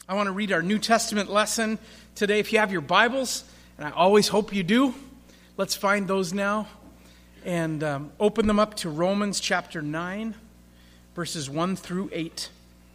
I want to read our New Testament lesson today. If you have your Bibles, and I always hope you do, let's find those now and open them up to Romans chapter 9, verses 1 through 8.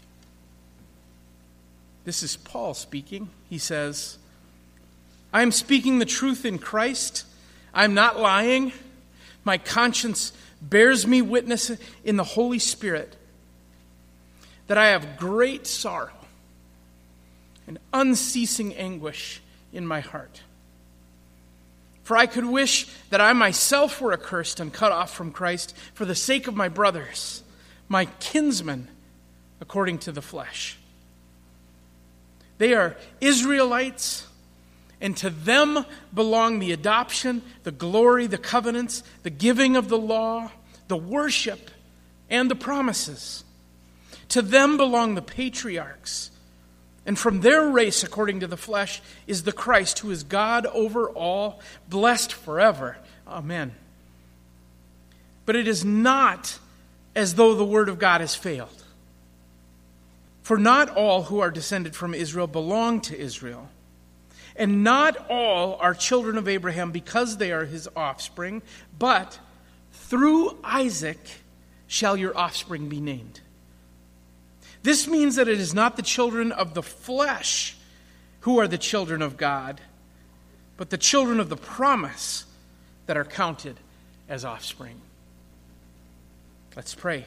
This is Paul speaking. He says, I am speaking the truth in Christ. I am not lying. My conscience bears me witness in the Holy Spirit that I have great sorrow and unceasing anguish in my heart. For I could wish that I myself were accursed and cut off from Christ for the sake of my brothers, my kinsmen, according to the flesh. They are Israelites, and to them belong the adoption, the glory, the covenants, the giving of the law, the worship, and the promises. To them belong the patriarchs. And from their race, according to the flesh, is the Christ, who is God over all, blessed forever. Amen. But it is not as though the word of God has failed. For not all who are descended from Israel belong to Israel. And not all are children of Abraham because they are his offspring, but through Isaac shall your offspring be named. This means that it is not the children of the flesh who are the children of God, but the children of the promise that are counted as offspring. Let's pray.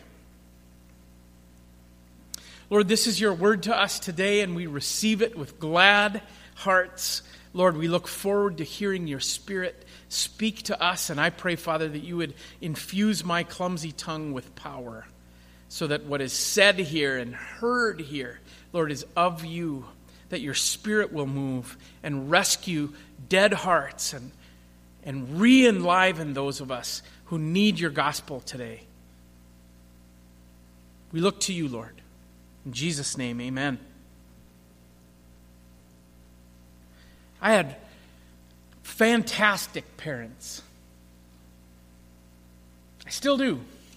Lord, this is your word to us today, and we receive it with glad hearts. Lord, we look forward to hearing your Spirit speak to us, and I pray, Father, that you would infuse my clumsy tongue with power, so that what is said here and heard here, Lord, is of you, that your Spirit will move and rescue dead hearts and re-enliven those of us who need your gospel today. We look to you, Lord. In Jesus' name, amen. I had fantastic parents. I still do.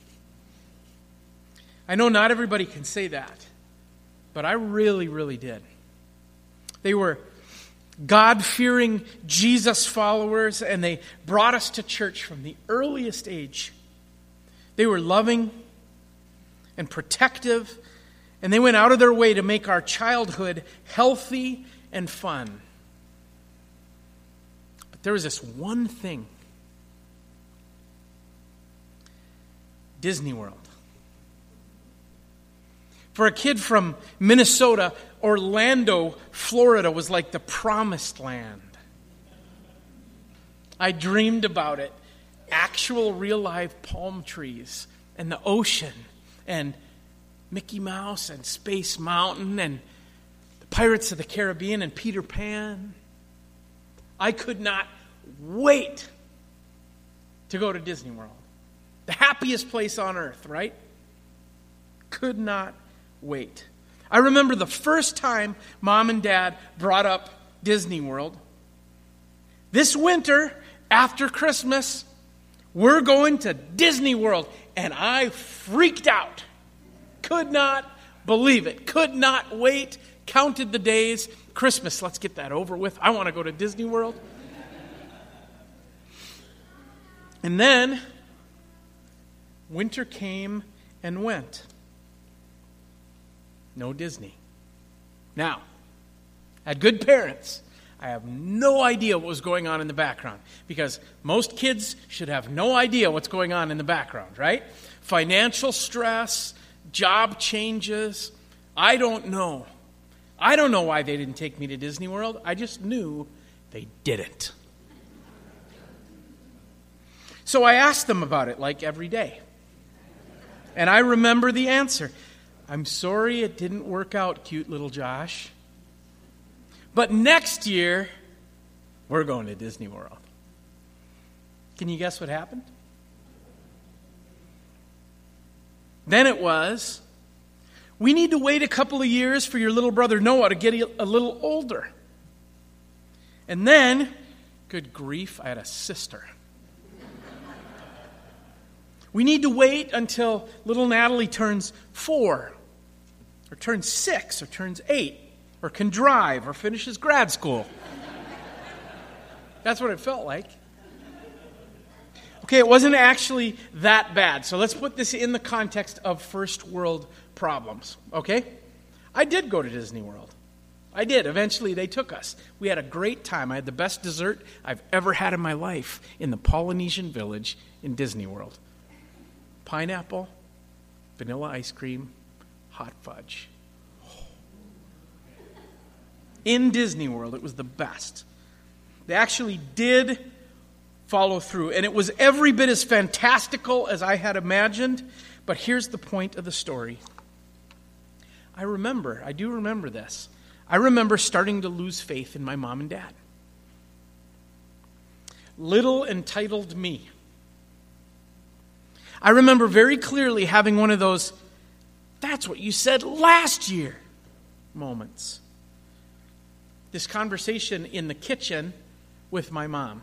I know not everybody can say that, but I really, really did. They were God-fearing Jesus followers, and they brought us to church from the earliest age. They were loving and protective, and they went out of their way to make our childhood healthy and fun. But there was this one thing. Disney World. For a kid from Minnesota, Orlando, Florida was like the promised land. I dreamed about it. Actual real life palm trees and the ocean and Mickey Mouse and Space Mountain and the Pirates of the Caribbean and Peter Pan. I could not wait to go to Disney World. The happiest place on earth, right? Could not wait. I remember the first time Mom and Dad brought up Disney World. This winter, after Christmas, we're going to Disney World. And I freaked out. Could not believe it. Could not wait. Counted the days. Christmas, let's get that over with. I want to go to Disney World. And then, winter came and went. No Disney. Now, I had good parents. I have no idea what was going on in the background, because most kids should have no idea what's going on in the background, right? Financial stress, job changes. I don't know. I don't know why they didn't take me to Disney World. I just knew they didn't. So I asked them about it like every day. And I remember the answer. I'm sorry it didn't work out, cute little Josh. But next year, we're going to Disney World. Can you guess what happened? Then it was, we need to wait a couple of years for your little brother Noah to get a little older. And then, good grief, I had a sister. We need to wait until little Natalie turns 4, or turns 6, or turns 8. or can drive or finishes grad school. That's what it felt like. Okay, it wasn't actually that bad. So let's put this in the context of first world problems, okay? I did go to Disney World. I did. Eventually, they took us. We had a great time. I had the best dessert I've ever had in my life in the Polynesian Village in Disney World. Pineapple, vanilla ice cream, hot fudge. In Disney World, it was the best. They actually did follow through, and it was every bit as fantastical as I had imagined. But here's the point of the story. I do remember this. I remember starting to lose faith in my mom and dad. Little entitled me. I remember very clearly having one of those, "That's what you said last year" moments. This conversation in the kitchen with my mom.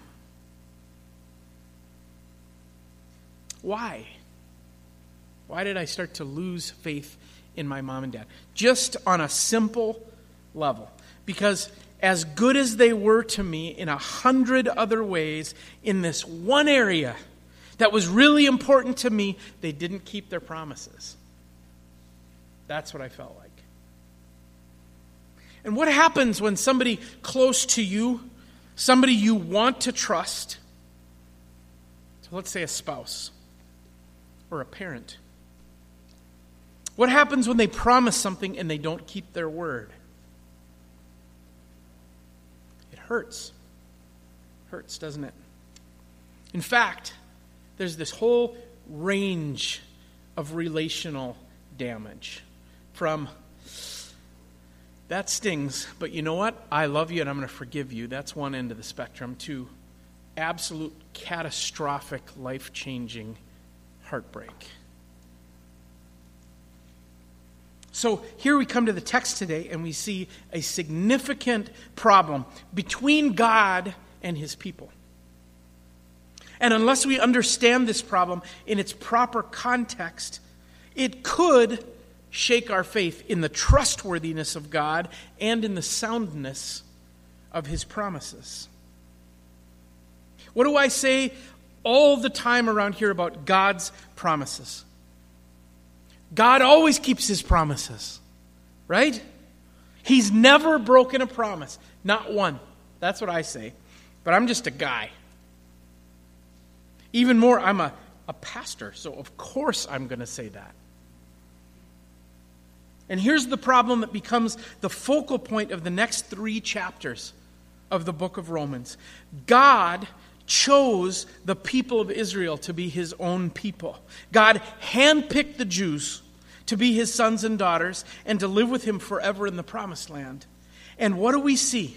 Why? Why did I start to lose faith in my mom and dad? Just on a simple level. Because as good as they were to me in 100 other ways, in this one area that was really important to me, they didn't keep their promises. That's what I felt like. And what happens when somebody close to you, somebody you want to trust, so let's say a spouse or a parent, what happens when they promise something and they don't keep their word? It hurts. Hurts, doesn't it? In fact, there's this whole range of relational damage. From, "That stings, but you know what? I love you and I'm going to forgive you." That's one end of the spectrum. To absolute catastrophic, life-changing heartbreak. So here we come to the text today and we see a significant problem between God and his people. And unless we understand this problem in its proper context, it could shake our faith in the trustworthiness of God and in the soundness of his promises. What do I say all the time around here about God's promises? God always keeps his promises, right? He's never broken a promise. Not one. That's what I say. But I'm just a guy. Even more, I'm a pastor, so of course I'm going to say that. And here's the problem that becomes the focal point of the next 3 chapters of the book of Romans. God chose the people of Israel to be his own people. God handpicked the Jews to be his sons and daughters and to live with him forever in the promised land. And what do we see?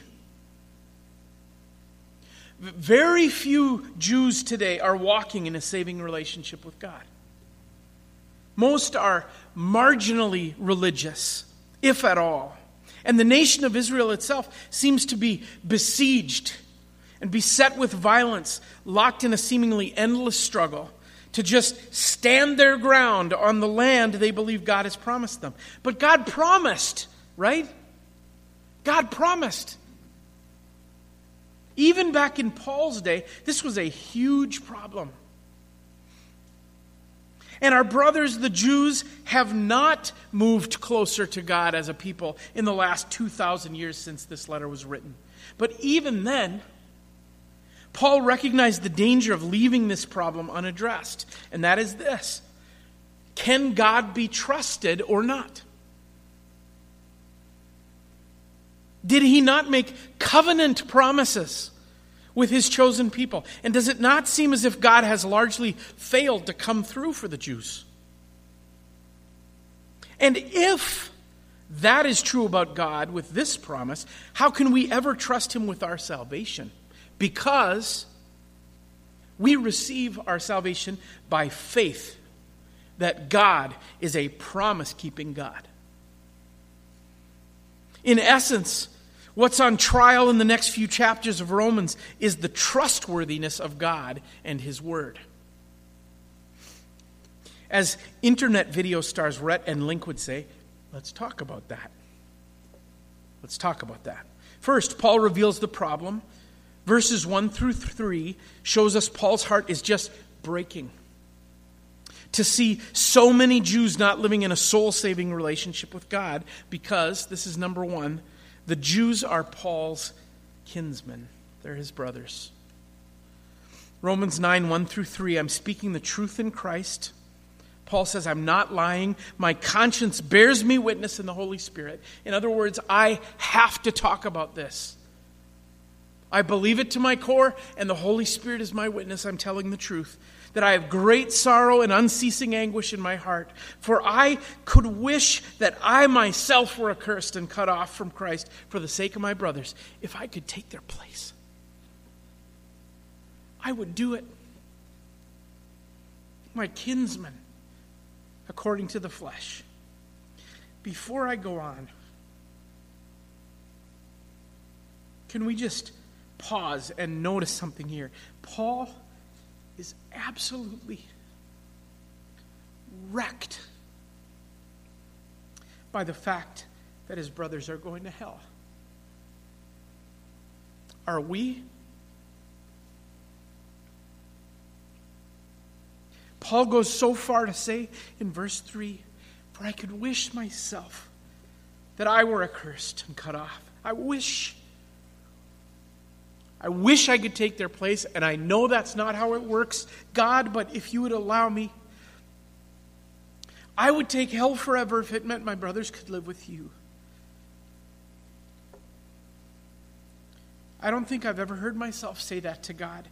Very few Jews today are walking in a saving relationship with God. Most are marginally religious, if at all. And the nation of Israel itself seems to be besieged and beset with violence, locked in a seemingly endless struggle to just stand their ground on the land they believe God has promised them. But God promised, right? God promised. Even back in Paul's day, this was a huge problem. And our brothers, the Jews, have not moved closer to God as a people in the last 2,000 years since this letter was written. But even then, Paul recognized the danger of leaving this problem unaddressed. And that is this: can God be trusted or not? Did he not make covenant promises with his chosen people? And does it not seem as if God has largely failed to come through for the Jews? And if that is true about God with this promise, how can we ever trust him with our salvation? Because we receive our salvation by faith that God is a promise-keeping God. In essence, what's on trial in the next few chapters of Romans is the trustworthiness of God and his word. As internet video stars Rhett and Link would say, let's talk about that. Let's talk about that. First, Paul reveals the problem. Verses 1 through 3 shows us Paul's heart is just breaking to see so many Jews not living in a soul-saving relationship with God because, this is number one, the Jews are Paul's kinsmen. They're his brothers. Romans 9, 1 through 3, I'm speaking the truth in Christ. Paul says, I'm not lying. My conscience bears me witness in the Holy Spirit. In other words, I have to talk about this. I believe it to my core, and the Holy Spirit is my witness. I'm telling the truth. That I have great sorrow and unceasing anguish in my heart. For I could wish that I myself were accursed and cut off from Christ for the sake of my brothers. If I could take their place, I would do it. My kinsmen, according to the flesh. Before I go on, can we just pause and notice something here? Paul is absolutely wrecked by the fact that his brothers are going to hell. Are we? Paul goes so far to say in verse 3, for I could wish myself that I were accursed and cut off. I wish I could take their place, and I know that's not how it works, God, but if you would allow me, I would take hell forever if it meant my brothers could live with you. I don't think I've ever heard myself say that to God.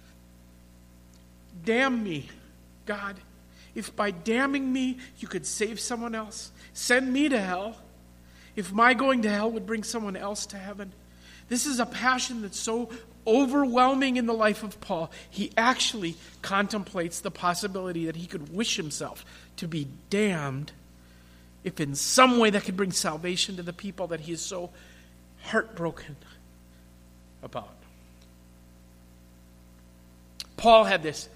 Damn me, God. If by damning me you could save someone else, send me to hell. If my going to hell would bring someone else to heaven. This is a passion that's so overwhelming in the life of Paul. He actually contemplates the possibility that he could wish himself to be damned if in some way that could bring salvation to the people that he is so heartbroken about. Paul had this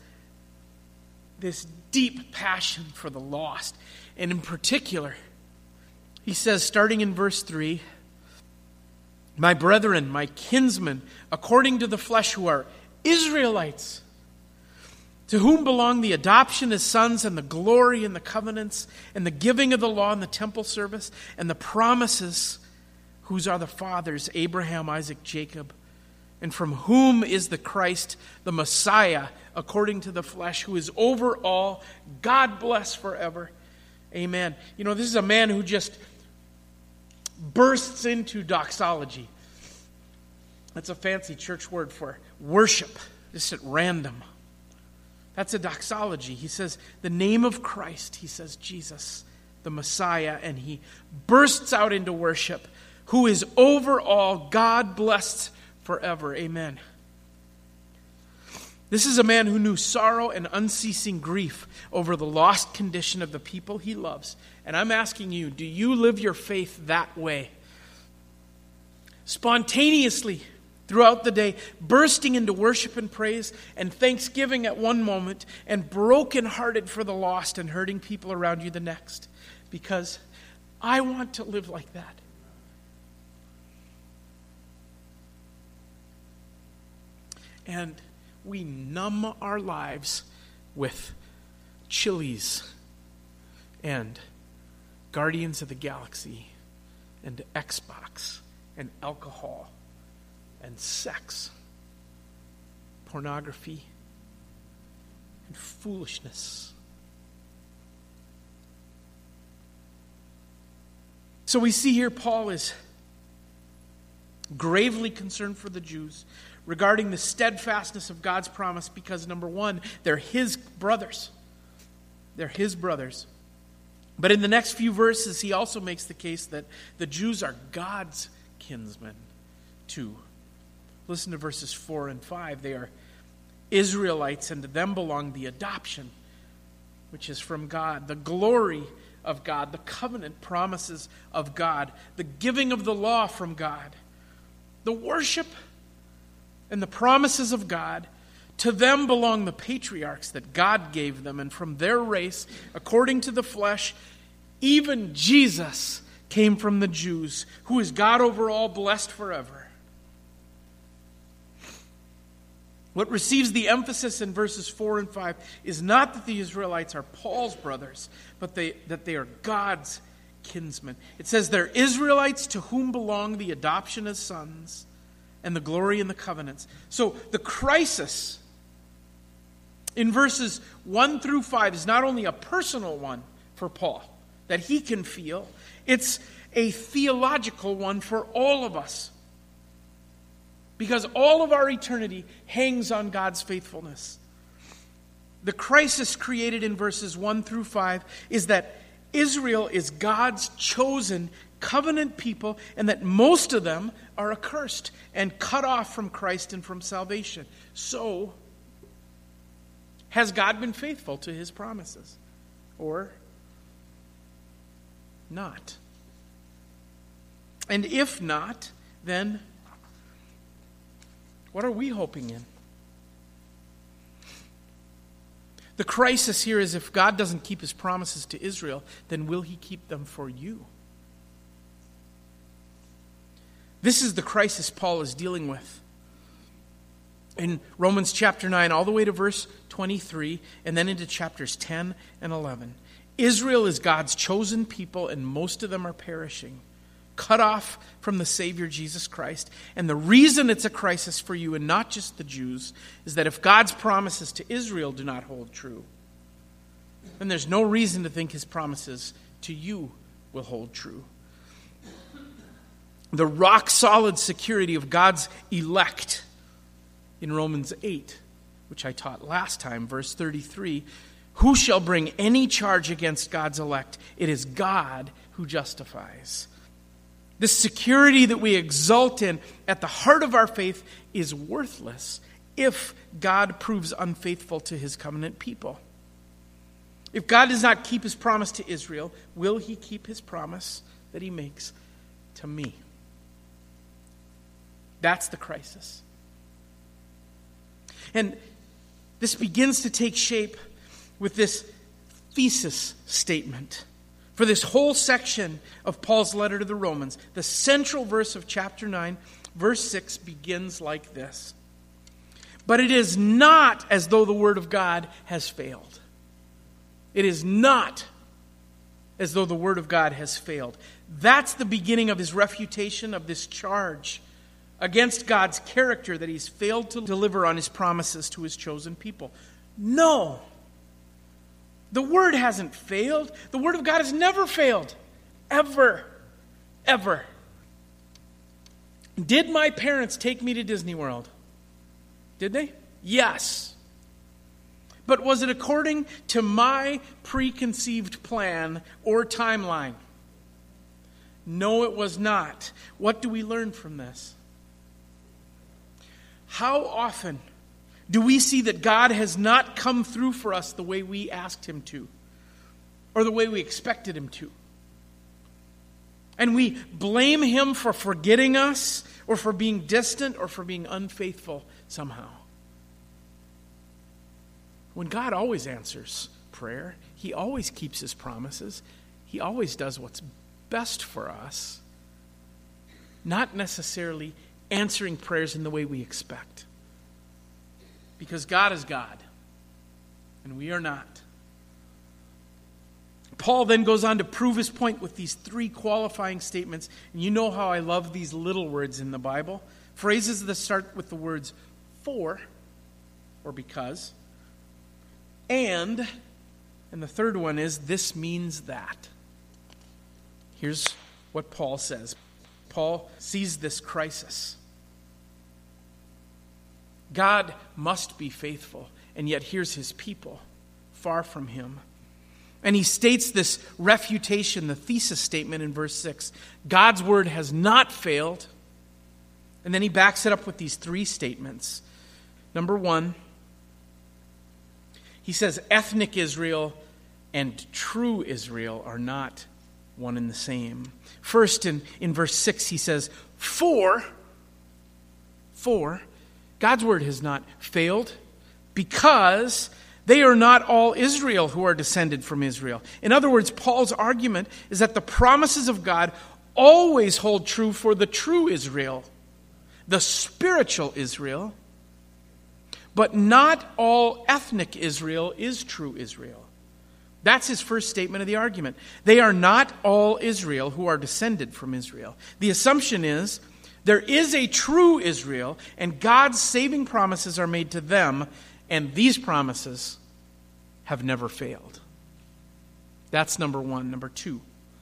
deep passion for the lost. And in particular, he says, starting in verse 3, my brethren, my kinsmen, according to the flesh, who are Israelites, to whom belong the adoption as sons and the glory and the covenants and the giving of the law and the temple service and the promises, whose are the fathers, Abraham, Isaac, Jacob, and from whom is the Christ, the Messiah, according to the flesh, who is over all, God bless forever. Amen. You know, this is a man who just bursts into doxology. That's a fancy church word for worship, just at random. That's a doxology. He says the name of Christ. He says Jesus, the Messiah, and he bursts out into worship, who is over all, God blessed forever. Amen. This is a man who knew sorrow and unceasing grief over the lost condition of the people he loves. And I'm asking you, do you live your faith that way? Spontaneously throughout the day, bursting into worship and praise and thanksgiving at one moment, and brokenhearted for the lost and hurting people around you the next. Because I want to live like that. And we numb our lives with Chili's and Guardians of the Galaxy and Xbox and alcohol and sex, pornography and foolishness. So we see here Paul is gravely concerned for the Jews regarding the steadfastness of God's promise because, number one, they're his brothers. They're his brothers. But in the next few verses, he also makes the case that the Jews are God's kinsmen too. Listen to verses 4 and 5. They are Israelites, and to them belong the adoption, which is from God, the glory of God, the covenant promises of God, the giving of the law from God, the worship and the promises of God. To them belong the patriarchs that God gave them, and from their race, according to the flesh, even Jesus came from the Jews, who is God over all, blessed forever. What receives the emphasis in verses 4 and 5 is not that the Israelites are Paul's brothers, but that they are God's kinsmen. It says they're Israelites to whom belong the adoption as sons and the glory in the covenants. So the crisis in verses 1 through 5 is not only a personal one for Paul that he can feel, it's a theological one for all of us. Because all of our eternity hangs on God's faithfulness. The crisis created in verses 1 through 5 is that Israel is God's chosen covenant people, and that most of them are accursed and cut off from Christ and from salvation. So, has God been faithful to his promises? Or not? And if not, then what are we hoping in? The crisis here is, if God doesn't keep his promises to Israel, then will he keep them for you? This is the crisis Paul is dealing with. In Romans chapter 9, all the way to verse 23, and then into chapters 10 and 11. Israel is God's chosen people, and most of them are perishing, cut off from the Savior Jesus Christ. And the reason it's a crisis for you, and not just the Jews, is that if God's promises to Israel do not hold true, then there's no reason to think his promises to you will hold true. The rock-solid security of God's elect in Romans 8, which I taught last time, verse 33, who shall bring any charge against God's elect? It is God who justifies. The security that we exult in at the heart of our faith is worthless if God proves unfaithful to his covenant people. If God does not keep his promise to Israel, will he keep his promise that he makes to me? That's the crisis. And this begins to take shape with this thesis statement. For this whole section of Paul's letter to the Romans, the central verse of chapter 9, verse 6 begins like this. But it is not as though the word of God has failed. It is not as though the word of God has failed. That's the beginning of his refutation of this charge against God's character, that he's failed to deliver on his promises to his chosen people. No. The word hasn't failed. The word of God has never failed. Ever. Ever. Did my parents take me to Disney World? Did they? Yes. But was it according to my preconceived plan or timeline? No, it was not. What do we learn from this? How often do we see that God has not come through for us the way we asked him to, or the way we expected him to? And we blame him for forgetting us, or for being distant, or for being unfaithful somehow. When God always answers prayer, he always keeps his promises, he always does what's best for us, not necessarily answering prayers in the way we expect. Because God is God, and we are not. Paul then goes on to prove his point with these three qualifying statements. And you know how I love these little words in the Bible. Phrases that start with the words for, or because, and the third one is, this means that. Here's what Paul says. Paul sees this crisis. God must be faithful, and yet here's his people, far from him. And he states this refutation, the thesis statement in verse 6. God's word has not failed. And then he backs it up with these three statements. Number one, he says ethnic Israel and true Israel are not one and the same. First, in verse 6, he says, For God's word has not failed, because They are not all Israel who are descended from Israel. In other words, Paul's argument is that the promises of God always hold true for the true Israel, the spiritual Israel, but not all ethnic Israel is true Israel. That's his first statement of the argument. They are not all Israel who are descended from Israel. The assumption is there is a true Israel, and God's saving promises are made to them, and these promises have never failed. That's number one. Number two,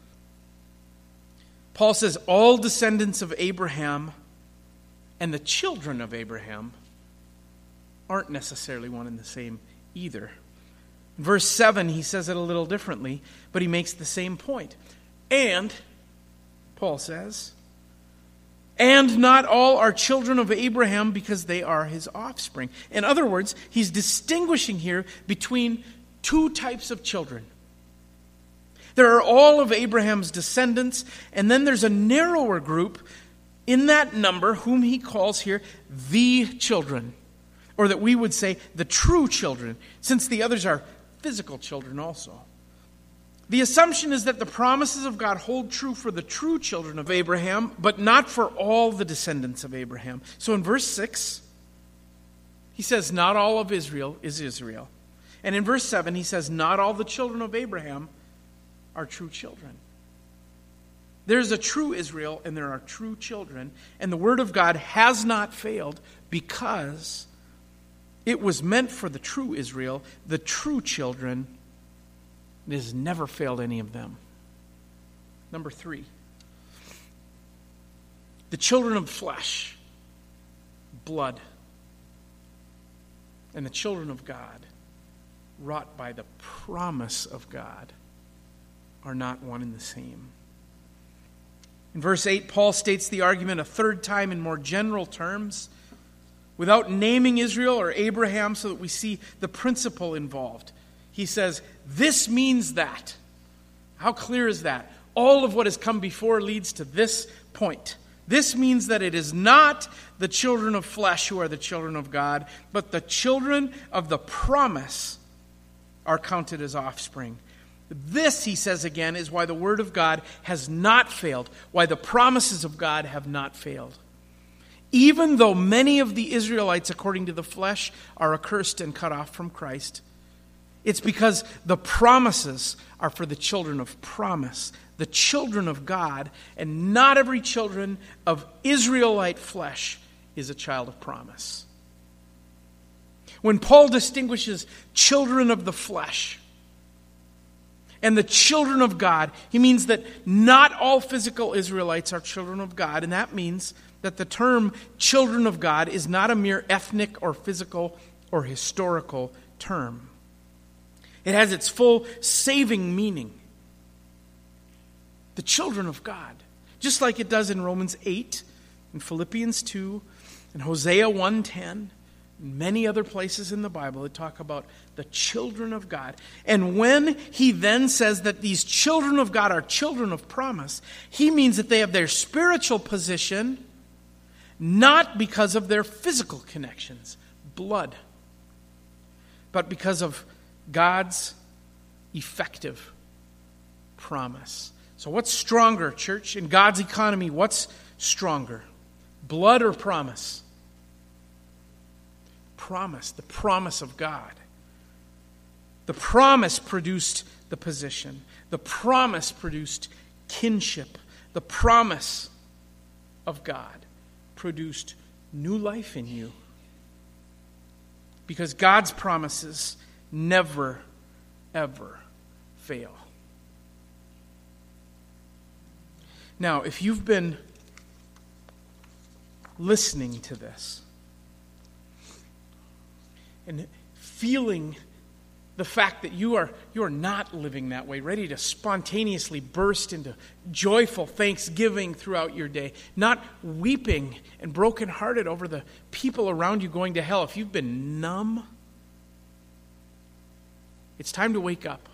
Paul says all descendants of Abraham and the children of Abraham aren't necessarily one and the same either. In verse 7, he says it a little differently, but he makes the same point. And, Paul says, and not all are children of Abraham because they are his offspring. In other words, he's distinguishing here between two types of children. There are all of Abraham's descendants, and then there's a narrower group in that number whom he calls here the children, or that we would say the true children, since the others are physical children also. The assumption is that the promises of God hold true for the true children of Abraham, but not for all the descendants of Abraham. So in verse 6, he says, not all of Israel is Israel. And in verse 7, he says, not all the children of Abraham are true children. There's a true Israel, and there are true children. And the word of God has not failed because it was meant for the true Israel, the true children. It has never failed any of them. Number 3, the children of flesh, blood, and the children of God, wrought by the promise of God, are not one and the same. In verse 8, Paul states the argument a third time in more general terms, without naming Israel or Abraham, so that we see the principle involved. He says, this means that. How clear is that? All of what has come before leads to this point. This means that it is not the children of flesh who are the children of God, but the children of the promise are counted as offspring. This, he says again, is why the word of God has not failed, why the promises of God have not failed. Even though many of the Israelites, according to the flesh, are accursed and cut off from Christ, it's because the promises are for the children of promise, the children of God, and not every children of Israelite flesh is a child of promise. When Paul distinguishes children of the flesh and the children of God, he means that not all physical Israelites are children of God, and that means that the term children of God is not a mere ethnic or physical or historical term. It has its full saving meaning. The children of God. Just like it does in Romans 8, in Philippians 2, in Hosea 1:10, and many other places in the Bible that talk about the children of God. And when he then says that these children of God are children of promise, he means that they have their spiritual position not because of their physical connections, blood, but because of God's effective promise. So what's stronger, church? In God's economy, what's stronger? Blood or promise? Promise, the promise of God. The promise produced the position. The promise produced kinship. The promise of God produced new life in you. Because God's promises never, ever fail. Now, if you've been listening to this and feeling the fact that you are not living that way, ready to spontaneously burst into joyful thanksgiving throughout your day, not weeping and brokenhearted over the people around you going to hell, if you've been numb, it's time to wake up.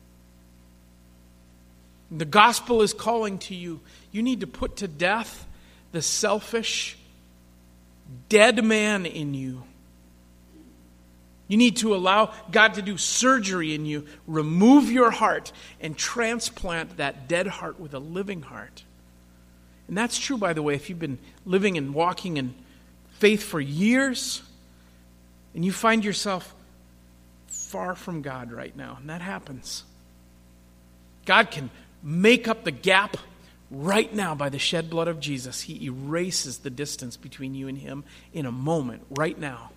The gospel is calling to you. You need to put to death the selfish, dead man in you You need to allow God to do surgery in you, remove your heart, and transplant that dead heart with a living heart. And that's true, by the way, if you've been living and walking in faith for years, and you find yourself far from God right now, and that happens. God can make up the gap right now by the shed blood of Jesus. He erases the distance between you and Him in a moment, right now.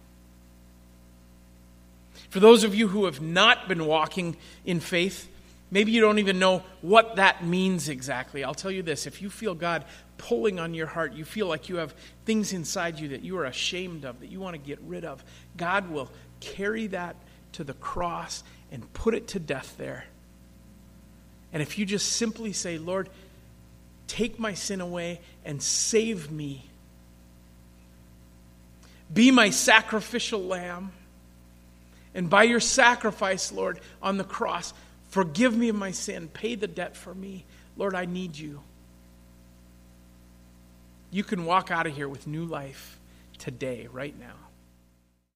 For those of you who have not been walking in faith, maybe you don't even know what that means exactly. I'll tell you this, if you feel God pulling on your heart, you feel like you have things inside you that you are ashamed of, that you want to get rid of, God will carry that to the cross and put it to death there. And if you just simply say, Lord, take my sin away and save me. Be my sacrificial lamb. And by your sacrifice, Lord, on the cross, forgive me of my sin. Pay the debt for me. Lord, I need you. You can walk out of here with new life today, right now.